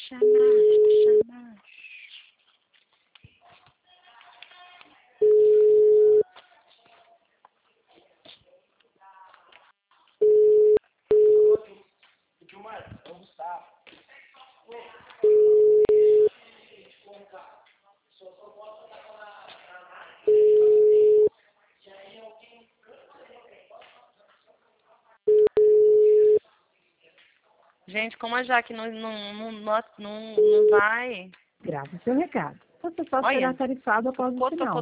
Chamaste. Gilmar, é o Gustavo. Gente, como a Jaque não vai... Grave seu recado. Você só Olha, será tarifado após o tô sinal.